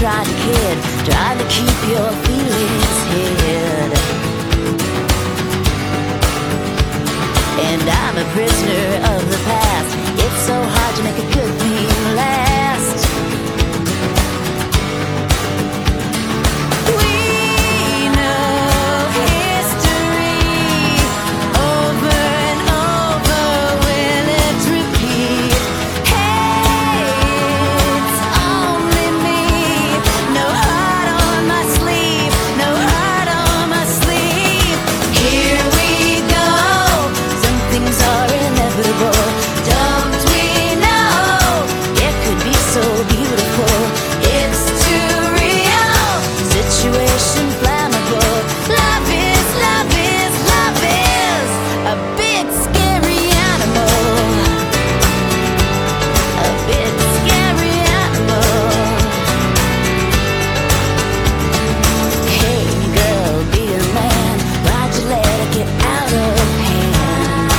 trying to kid, trying to keep your feelings hid. And I'm a prisoner of the past. It's so hard to make a good thing last. We know history over and over. Will it repeat? Hey, it's only me. No heart on my sleeve. No heart on my sleeve. Here we go. Some things are inevitable. Don't we know? It could be so beautiful. It's too real. Situation flammable. Love is, love is, love is a big scary animal. A big scary animal. Hey girl, be a man. Why'd you let it get out of hand?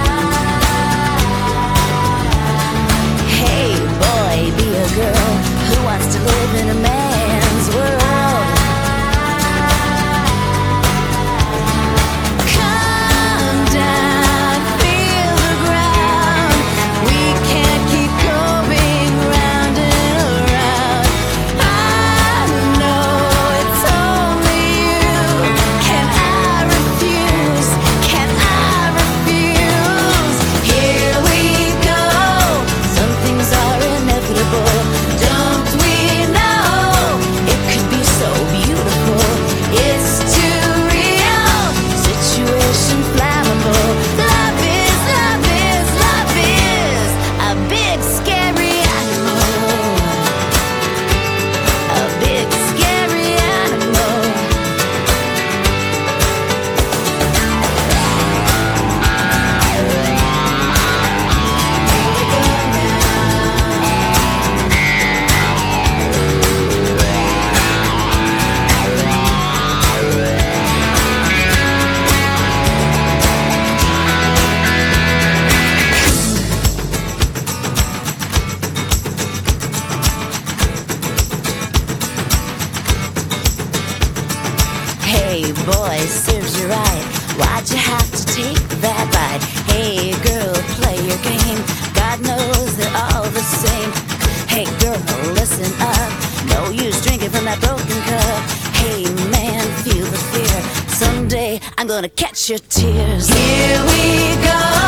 Hey boy, be a girl who wants to live in a man's world. Come down, feel the ground. We can't keep going round and around. I know it's only you. Can I refuse? Can I refuse? Here we go. Some things are inevitable. Don't we know? It could be so beautiful. It's too real. Situation flammable. Love is, love is, love is a big scary animal. A big scary animal. Hey boy, serves you right. Why'd you have to take that bite? Hey girl, play your game. God knows they're all the same. Hey girl, listen up. No use drinking from that broken cup. Hey man, feel the fear. Someday I'm gonna catch your tears. Here we go.